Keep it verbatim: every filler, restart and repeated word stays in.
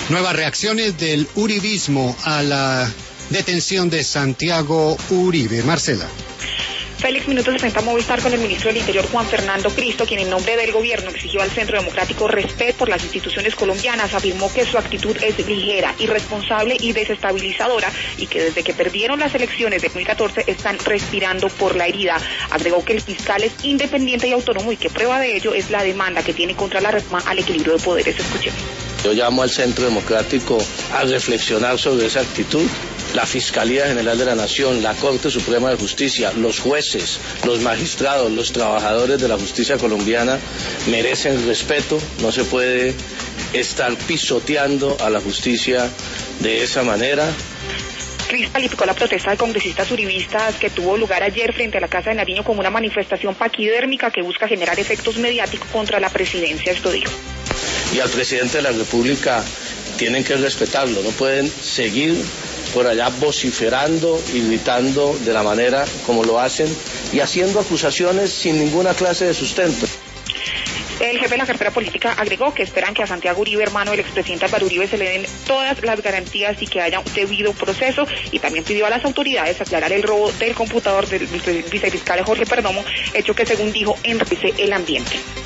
Nuevas reacciones del uribismo a la detención de Santiago Uribe. Marcela. Félix Minutos enfrenta a Movistar con el ministro del Interior, Juan Fernando Cristo, quien en nombre del gobierno exigió al Centro Democrático respeto por las instituciones colombianas. Afirmó que su actitud es ligera, irresponsable y desestabilizadora y que desde que perdieron las elecciones de dos mil catorce están respirando por la herida. Agregó que el fiscal es independiente y autónomo y que prueba de ello es la demanda que tiene contra la reforma al equilibrio de poderes. Escuchemos. Yo llamo al Centro Democrático a reflexionar sobre esa actitud. La Fiscalía General de la Nación, la Corte Suprema de Justicia, los jueces, los magistrados, los trabajadores de la justicia colombiana merecen respeto. No se puede estar pisoteando a la justicia de esa manera. Cris calificó la protesta de congresistas uribistas que tuvo lugar ayer frente a la Casa de Nariño como una manifestación paquidérmica que busca generar efectos mediáticos contra la presidencia. Esto dijo. Y al presidente de la República tienen que respetarlo, no pueden seguir por allá vociferando y gritando de la manera como lo hacen y haciendo acusaciones sin ninguna clase de sustento. El jefe de la cartera política agregó que esperan que a Santiago Uribe, hermano del expresidente Álvaro Uribe, se le den todas las garantías y que haya un debido proceso, y también pidió a las autoridades aclarar el robo del computador del vicefiscal Jorge Perdomo, hecho que según dijo enriquece el ambiente.